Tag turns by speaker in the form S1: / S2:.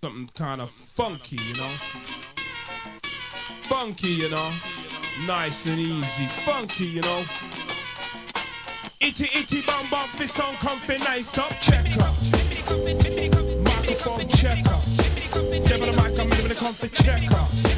S1: something kind of funky, you know. Funky, you know. Nice and easy. Funky, you know. Itty itty bum bum, fist on comfy, nice up, check up. Microphone check up. Devil the mic, I'm in the comfy check up.